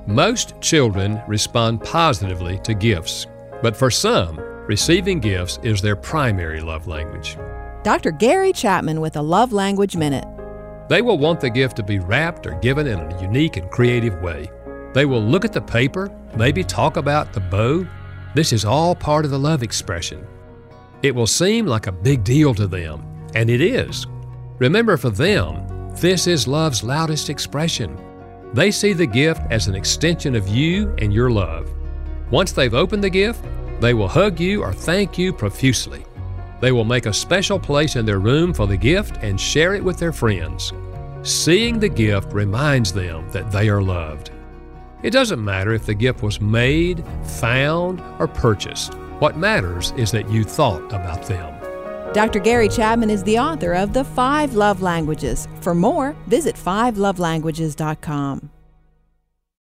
Most children respond positively to gifts, but for some, receiving gifts is their primary love language. Dr. Gary Chapman with a Love Language Minute. They will want the gift to be wrapped or given in a unique and creative way. They will look at the paper, maybe talk about the bow. This is all part of the love expression. It will seem like a big deal to them, and it is. Remember, for them, this is love's loudest expression. They see the gift as an extension of you and your love. Once they've opened the gift, they will hug you or thank you profusely. They will make a special place in their room for the gift and share it with their friends. Seeing the gift reminds them that they are loved. It doesn't matter if the gift was made, found, or purchased. What matters is that you thought about them. Dr. Gary Chapman is the author of The 5 Love Languages. For more, visit 5lovelanguages.com.